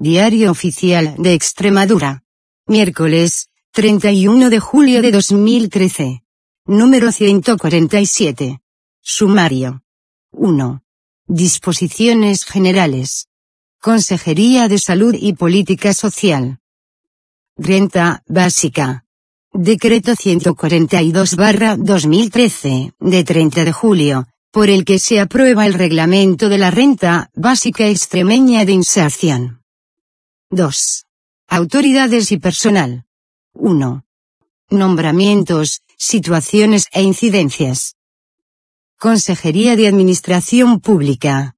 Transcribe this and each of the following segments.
Diario Oficial de Extremadura. Miércoles, 31 de julio de 2013. Número 147. Sumario. 1. Disposiciones generales. Consejería de Salud y Política Social. Renta básica. Decreto 142/2013, de 30 de julio, por el que se aprueba el reglamento de la Renta Básica Extremeña de Inserción. 2. Autoridades y personal. 1. Nombramientos, situaciones e incidencias. Consejería de Administración Pública.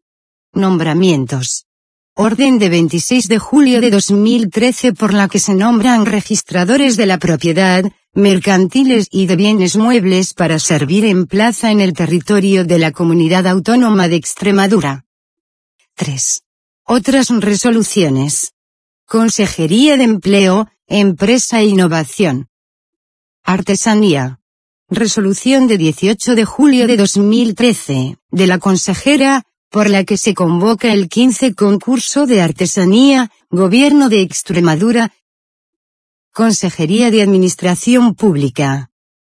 Nombramientos. Orden de 26 de julio de 2013 por la que se nombran registradores de la propiedad, mercantiles y de bienes muebles para servir en plaza en el territorio de la Comunidad Autónoma de Extremadura. 3. Otras resoluciones. Consejería de Empleo, Empresa e Innovación. Artesanía. Resolución de 18 de julio de 2013, de la consejera, por la que se convoca el 15 concurso de artesanía, Gobierno de Extremadura. Consejería de Administración Pública.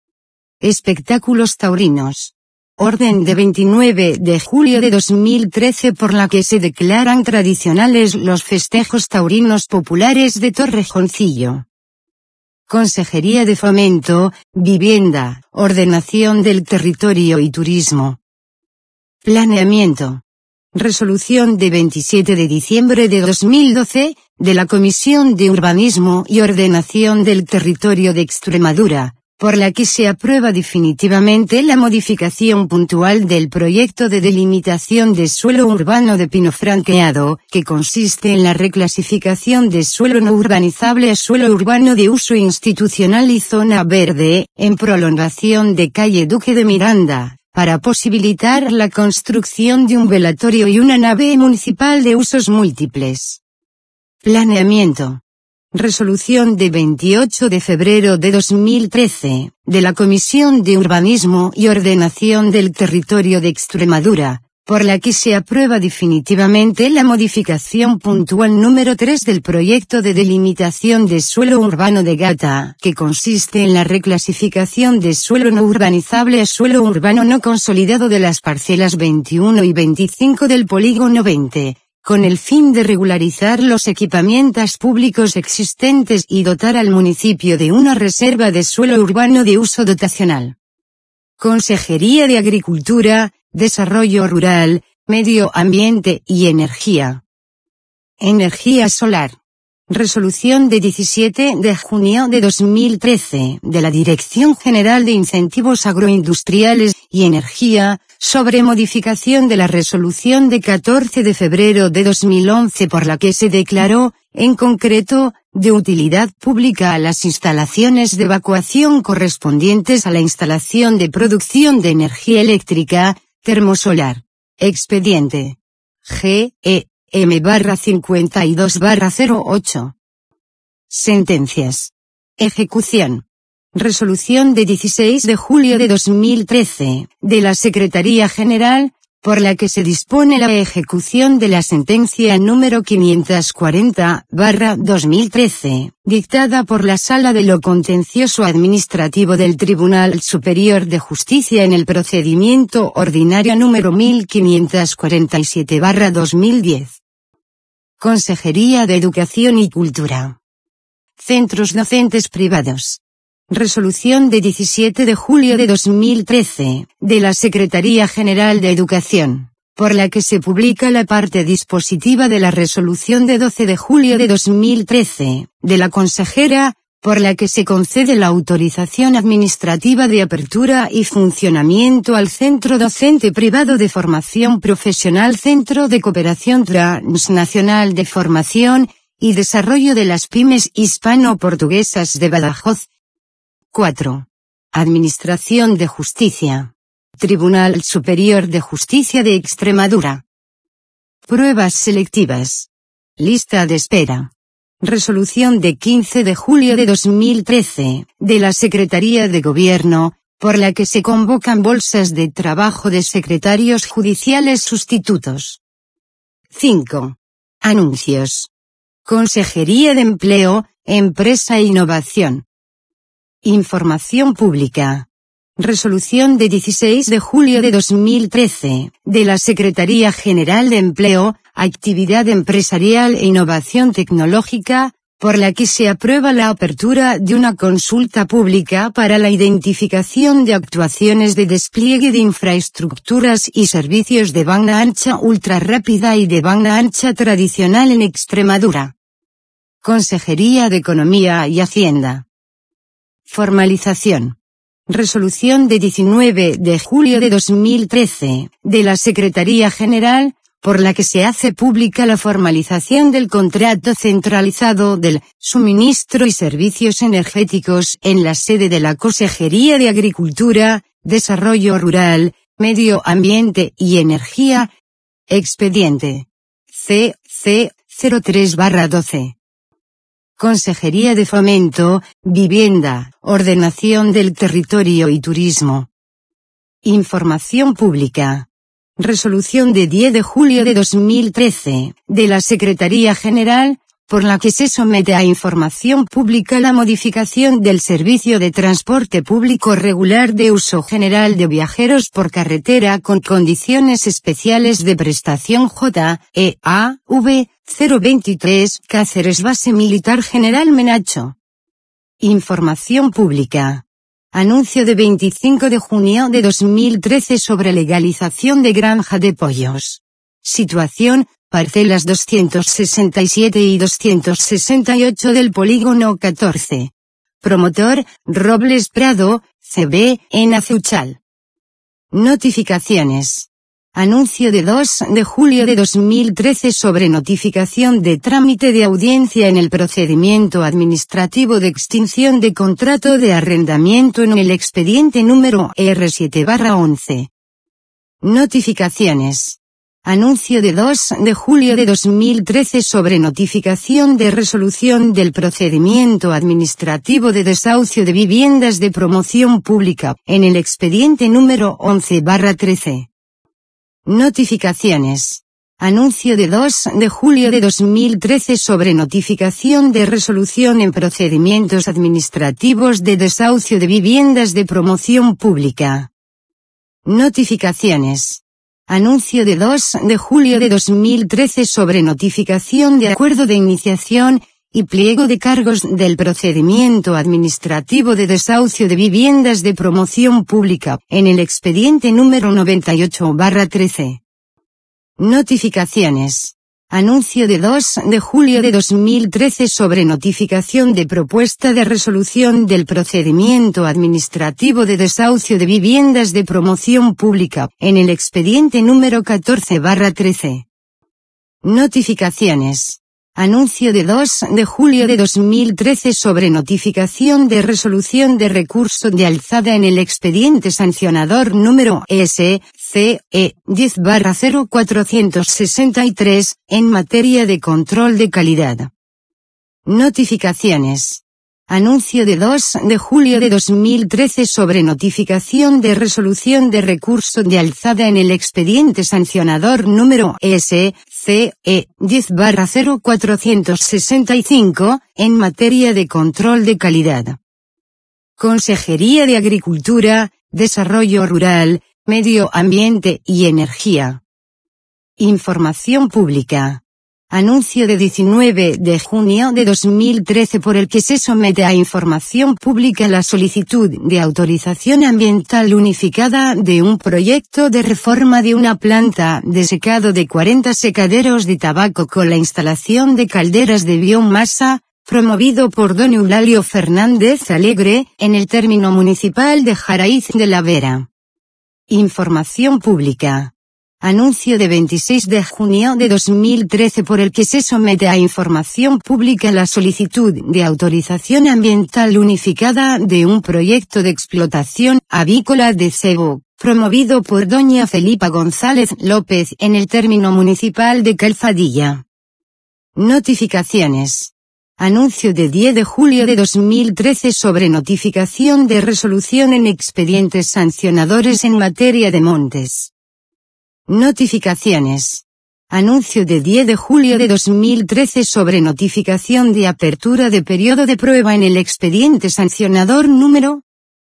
Espectáculos taurinos. Orden de 29 de julio de 2013 por la que se declaran tradicionales los festejos taurinos populares de Torrejoncillo. Consejería de Fomento, Vivienda, Ordenación del Territorio y Turismo. Planeamiento. Resolución de 27 de diciembre de 2012, de la Comisión de Urbanismo y Ordenación del Territorio de Extremadura, por la que se aprueba definitivamente la modificación puntual del proyecto de delimitación de suelo urbano de Pino Franqueado, que consiste en la reclasificación de suelo no urbanizable a suelo urbano de uso institucional y zona verde, en prolongación de calle Duque de Miranda, para posibilitar la construcción de un velatorio y una nave municipal de usos múltiples. Planeamiento. Resolución de 28 de febrero de 2013, de la Comisión de Urbanismo y Ordenación del Territorio de Extremadura, por la que se aprueba definitivamente la modificación puntual número 3 del proyecto de delimitación de suelo urbano de Gata, que consiste en la reclasificación de suelo no urbanizable a suelo urbano no consolidado de las parcelas 21 y 25 del polígono 20, con el fin de regularizar los equipamientos públicos existentes y dotar al municipio de una reserva de suelo urbano de uso dotacional. Consejería de Agricultura, Desarrollo Rural, Medio Ambiente y Energía. Energía solar. Resolución de 17 de junio de 2013, de la Dirección General de Incentivos Agroindustriales y Energía, sobre modificación de la resolución de 14 de febrero de 2011 por la que se declaró, en concreto, de utilidad pública a las instalaciones de evacuación correspondientes a la instalación de producción de energía eléctrica, termosolar. Expediente. GEM/52/08. Sentencias. Ejecución. Resolución de 16 de julio de 2013, de la Secretaría General, por la que se dispone la ejecución de la sentencia número 540/2013, dictada por la Sala de lo Contencioso Administrativo del Tribunal Superior de Justicia en el procedimiento ordinario número 1547/2010. Consejería de Educación y Cultura. Centros docentes privados. Resolución de 17 de julio de 2013, de la Secretaría General de Educación, por la que se publica la parte dispositiva de la resolución de 12 de julio de 2013, de la consejera, por la que se concede la autorización administrativa de apertura y funcionamiento al Centro Docente Privado de Formación Profesional Centro de Cooperación Transnacional de Formación y Desarrollo de las Pymes Hispano-Portuguesas de Badajoz. 4. Administración de Justicia. Tribunal Superior de Justicia de Extremadura. Pruebas selectivas. Lista de espera. Resolución de 15 de julio de 2013, de la Secretaría de Gobierno, por la que se convocan bolsas de trabajo de secretarios judiciales sustitutos. 5. Anuncios. Consejería de Empleo, Empresa e Innovación. Información pública. Resolución de 16 de julio de 2013, de la Secretaría General de Empleo, Actividad Empresarial e Innovación Tecnológica, por la que se aprueba la apertura de una consulta pública para la identificación de actuaciones de despliegue de infraestructuras y servicios de banda ancha ultrarrápida y de banda ancha tradicional en Extremadura. Consejería de Economía y Hacienda. Formalización. Resolución de 19 de julio de 2013, de la Secretaría General, por la que se hace pública la formalización del contrato centralizado del suministro y servicios energéticos en la sede de la Consejería de Agricultura, Desarrollo Rural, Medio Ambiente y Energía. Expediente CC 03/12. Consejería de Fomento, Vivienda, Ordenación del Territorio y Turismo. Información pública. Resolución de 10 de julio de 2013, de la Secretaría General, por la que se somete a información pública la modificación del servicio de transporte público regular de uso general de viajeros por carretera con condiciones especiales de prestación JEAV 023 Cáceres Base Militar General Menacho. Información pública. Anuncio de 25 de junio de 2013 sobre legalización de granja de pollos. Situación, parcelas 267 y 268 del polígono 14. Promotor, Robles Prado, CB, en Azuchal. Notificaciones. Anuncio de 2 de julio de 2013 sobre notificación de trámite de audiencia en el procedimiento administrativo de extinción de contrato de arrendamiento en el expediente número R7/11. Notificaciones. Anuncio de 2 de julio de 2013 sobre notificación de resolución del procedimiento administrativo de desahucio de viviendas de promoción pública en el expediente número 11/13. Notificaciones. Anuncio de 2 de julio de 2013 sobre notificación de resolución en procedimientos administrativos de desahucio de viviendas de promoción pública. Notificaciones. Anuncio de 2 de julio de 2013 sobre notificación de acuerdo de iniciación y pliego de cargos del procedimiento administrativo de desahucio de viviendas de promoción pública en el expediente número 98/13. Notificaciones. Anuncio de 2 de julio de 2013 sobre notificación de propuesta de resolución del procedimiento administrativo de desahucio de viviendas de promoción pública en el expediente número 14/13. Notificaciones. Anuncio de 2 de julio de 2013 sobre notificación de resolución de recurso de alzada en el expediente sancionador número SCE 10/0463, en materia de control de calidad. Notificaciones. Anuncio de 2 de julio de 2013 sobre notificación de resolución de recurso de alzada en el expediente sancionador número SCE 10/0465, en materia de control de calidad. Consejería de Agricultura, Desarrollo Rural, Medio Ambiente y Energía. Información pública. Anuncio de 19 de junio de 2013 por el que se somete a información pública la solicitud de autorización ambiental unificada de un proyecto de reforma de una planta de secado de 40 secaderos de tabaco con la instalación de calderas de biomasa, promovido por don Eulalio Fernández Alegre, en el término municipal de Jaraíz de la Vera. Información pública. Anuncio de 26 de junio de 2013 por el que se somete a información pública la solicitud de autorización ambiental unificada de un proyecto de explotación avícola de cebo, promovido por doña Felipa González López en el término municipal de Calzadilla. Notificaciones. Anuncio de 10 de julio de 2013 sobre notificación de resolución en expedientes sancionadores en materia de montes. Notificaciones. Anuncio de 10 de julio de 2013 sobre notificación de apertura de periodo de prueba en el expediente sancionador número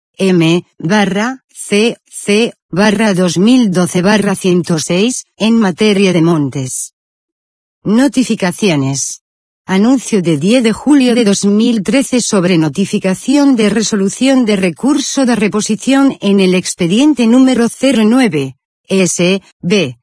M/CC/2012/106, en materia de montes. Notificaciones. Anuncio de 10 de julio de 2013 sobre notificación de resolución de recurso de reposición en el expediente número 09. S.B.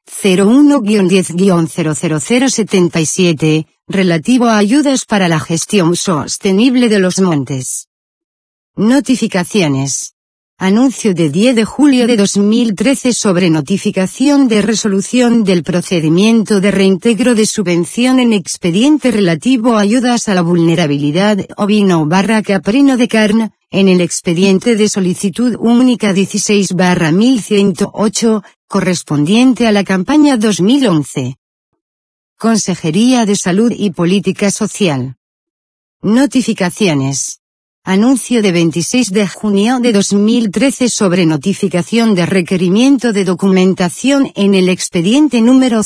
01-10-00077, relativo a ayudas para la gestión sostenible de los montes. Notificaciones. Anuncio de 10 de julio de 2013 sobre notificación de resolución del procedimiento de reintegro de subvención en expediente relativo a ayudas a la vulnerabilidad ovino/caprino de carne, en el expediente de solicitud única 16/1108, correspondiente a la campaña 2011. Consejería de Salud y Política Social. Notificaciones. Anuncio de 26 de junio de 2013 sobre notificación de requerimiento de documentación en el expediente número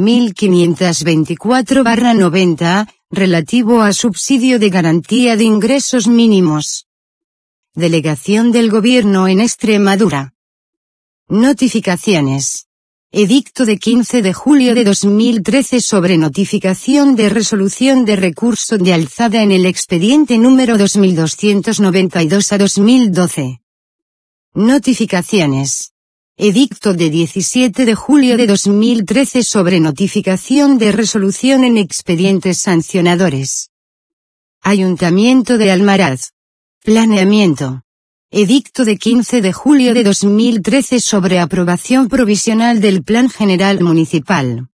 5524/90, relativo a subsidio de garantía de ingresos mínimos. Delegación del Gobierno en Extremadura. Notificaciones. Edicto de 15 de julio de 2013 sobre notificación de resolución de recurso de alzada en el expediente número 2292/2012. Notificaciones. Edicto de 17 de julio de 2013 sobre notificación de resolución en expedientes sancionadores. Ayuntamiento de Almaraz. Planeamiento. Edicto de 15 de julio de 2013 sobre aprobación provisional del Plan General Municipal.